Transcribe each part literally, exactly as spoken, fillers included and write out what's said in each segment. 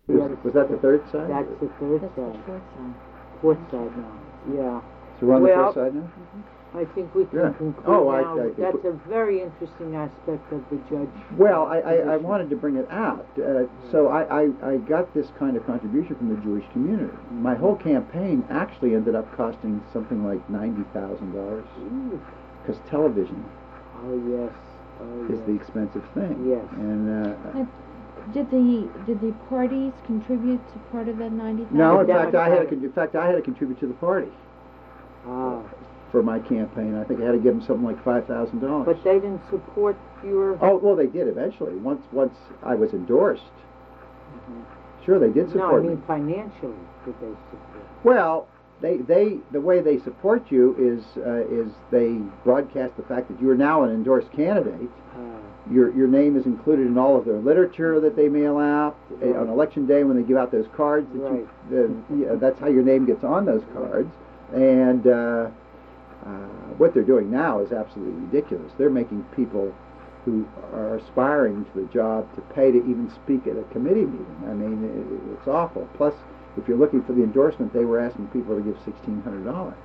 Was, was that the third side? That's the third That's the side. fourth side. Fourth side now. Yeah. So we're on Well, the fourth side now? I think we can Yeah. conclude Oh, I- now. I- That's a very interesting aspect of the judge. Well, I, I, I position. wanted to bring it out. Uh, so I, I, I got this kind of contribution from the Jewish community. My whole campaign actually ended up costing something like ninety thousand dollars Ooh. because television Oh yes. Oh is yes. the expensive thing. Yes. And uh, But did the did the parties contribute to part of that ninety thousand? no, in The fact, I had to, Democratic. con- in fact I had to contribute to the party Ah. for my campaign. I think I had to give them something like five thousand dollars. But they didn't support your. Oh well, they did eventually. Once once I was endorsed, Mhm. sure they did No, I support mean me. financially, did they support? Well, they they the way they support you is uh, is they broadcast the fact that you are now an endorsed candidate. Uh, Your your name is included in all of their literature that they mail out uh, Right. on election day when they give out those cards. That Right. you, the, yeah, that's how your name gets on those cards. And uh, uh, what they're doing now is absolutely ridiculous. They're making people who are aspiring to the job to pay to even speak at a committee meeting. I mean, it, it's awful. Plus, if you're looking for the endorsement, they were asking people to give sixteen hundred dollars.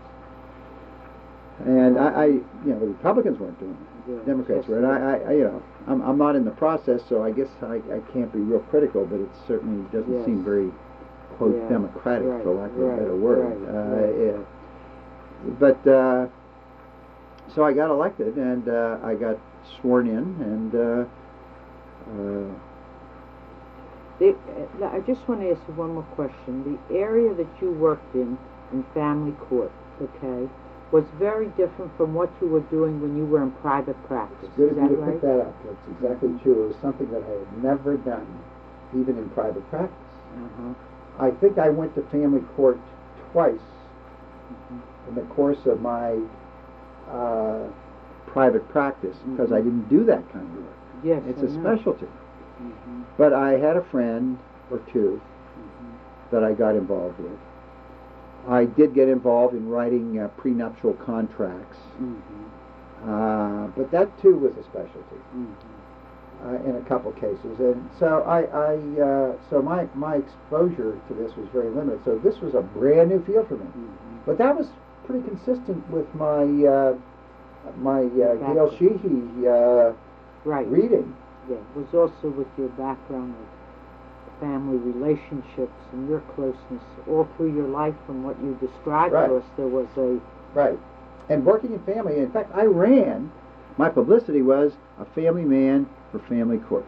And I, I, you know, the Republicans weren't doing that. Yeah, Democrats yes, were. And I, I, I, you know, I'm, I'm not in the process, so I guess I, I can't be real critical. But it certainly doesn't Yes. seem very, quote, Yeah, democratic, right, for lack of a right, better word. right, uh, right. yeah. But uh, so I got elected, and uh, I got sworn in, and uh, uh, They, uh, I just want to ask you one more question. The area that you worked in, in family court, okay, was very different from what you were doing when you were in private practice. it's good Is of you that to right? pick that up. That's exactly true. It was something that I had never done, even in private practice. Uh-huh. I think I went to family court twice Mm-hmm. in the course of my uh, private practice because Mhm. I didn't do that kind of work. Yes, It's I a know. specialty. Mhm. But I had a friend or two Mhm. that I got involved with. I did get involved in writing uh, prenuptial contracts, Mhm. uh, but that too was a specialty Mhm. uh, in a couple cases. And so I, I uh, so my my exposure to this was very limited. So this was a brand new field for me. Mhm. But that was pretty consistent with my uh, my uh, Gail Background. Sheehy uh, Right. reading. Yeah, it was also with your background of family relationships and your closeness all through your life from what you described Right. to us. There was a Right. And working in family. In fact, I ran. My publicity was a family man for family court,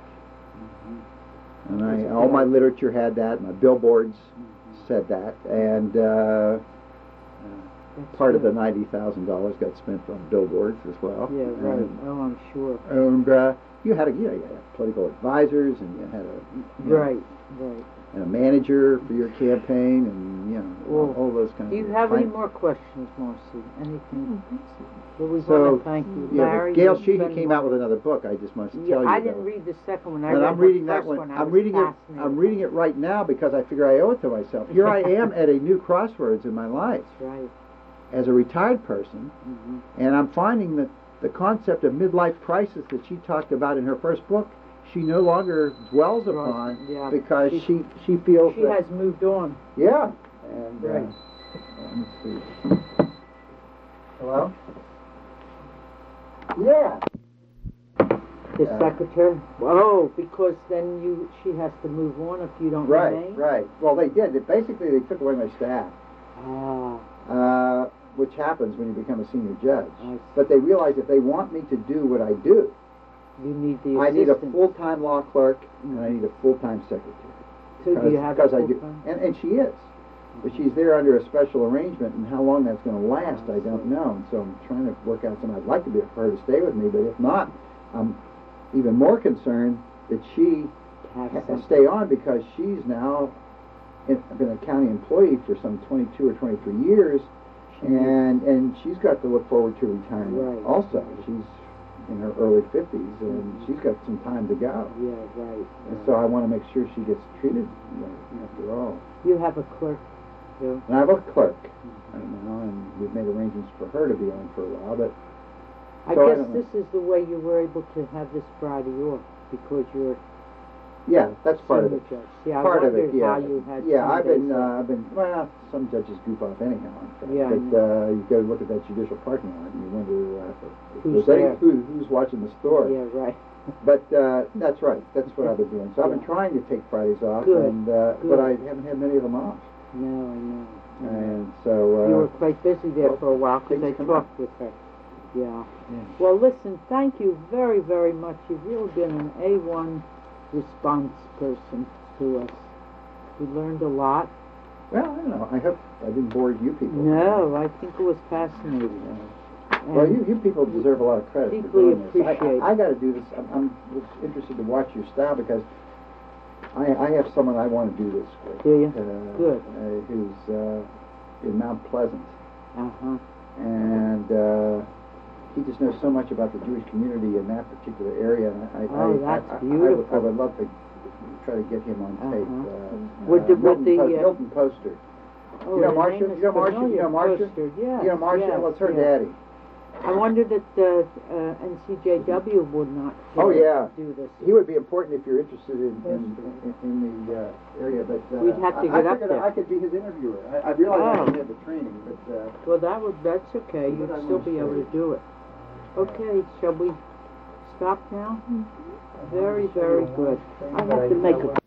and I all my literature had that. My billboards said that, and uh, that's part of the good. ninety thousand dollars got spent on billboards as well. Yeah, right. And, Oh, I'm sure. and uh, you had a you, know, you had political advisors, and you had a you know, Right, right. and a manager for your campaign, and you know all, Well, all those kinds. Do you of have any fin- more questions, Marcy? Anything? Oh, Well, we So, want to thank you, Yeah, Larry. but Gail you've Sheehy been came out with another book. I just must Yeah, tell you. I about. didn't read the second one. I And read I'm the reading that first one. one. I I'm was reading it. fascinated. I'm reading it right now because I figure I owe it to myself. Here I am at a new crossroads in my life That's right. as a retired person, hmm and I'm finding that the concept of midlife crisis that she talked about in her first book, she no longer dwells Right, upon yeah. because She- she she feels She that has moved on. yeah. And Right. uh, let me see. Hello. Yeah. The Yeah. secretary? Oh, because then you she has to move on if you don't Right. remain? Right. Well, they did. They, basically, they took away my staff. Ah, Uh, which happens when you become a senior judge. I see. But they realize if they want me to do what I do, you need the I need a assistant. full-time law clerk and I need a full-time secretary. So do you have a because I do, full-time? and, and she is, but she's there under a special arrangement, and how long that's going to last, I don't know. And so I'm trying to work out something. I'd like to be for her to stay with me, but if not, I'm even more concerned that she Have ha- some- stay on because she's now in, been a county employee for some twenty-two or twenty-three years, and and she's got to look forward to retirement. Right. Also, she's in her early fifties, and she's got some time to go. Yeah, right. And right. so I want to make sure she gets treated right after all. You have a clerk, too? And I have a clerk right now, and we've made arrangements for her to be on for a while, but I So I guess don't know. this is the way you were able to have this Friday off, because you're Yeah, that's part of senior it. judge. Yeah, I Part of it, wondered yeah. how you had Yeah, I've Sundays been, off. uh, I've been, well, some judges goof off anyhow, in fact. Yeah, I But, uh, you go look at that judicial parking lot and you wonder, uh, if Who's there's any, there? who, who's watching the store. Yeah, right. But, uh, that's right, that's what I've been doing. So I've been Yeah. trying to take Fridays off, Good, and, uh, good. but I haven't had many of them off. No, I know. I know. And so, uh. You were quite busy there well, for a while because things I come talked with her. Yeah. Yeah. Well, listen, thank you very, very much. You've really been an A one response person to us. We learned a lot. Well, I don't know, I hope I didn't bore you people. No, I think it was fascinating. Yeah. Well, And you, you people deserve a lot of credit for deeply doing this. I- appreciate I, I gotta do this, I'm, I'm interested to watch your style because I, I have someone I wanna do this with. Do you? Uh, Good. Uh, who's, uh, in Mount Pleasant. Uh-huh. And, uh, he just knows so much about the Jewish community in that particular area. And I, Oh, I, that's I, I, I would, beautiful. I would love to try to get him on tape. Uh-huh. Uh, Would uh, the- would Milton, the, Po- uh, Milton Poster. Oh, You know the Marcia? name is You know Marcia? You familiar. know Marcia? Poster, yes, You know Marcia? yes, Well, it's her yes. daddy. I wondered that uh, uh, N C J W would not Oh, uh, yeah. do this. He would be important if you're interested in, in, in, in the uh, area, but uh, We'd have to I, get I up figured there. I could be his interviewer. I, I realized I Oh. didn't have the training, but uh, Well, that would, that's okay. What You'd I still wanna be able say. to do it. Okay, shall we stop now? Mm-hmm. Very, very good. I have to make a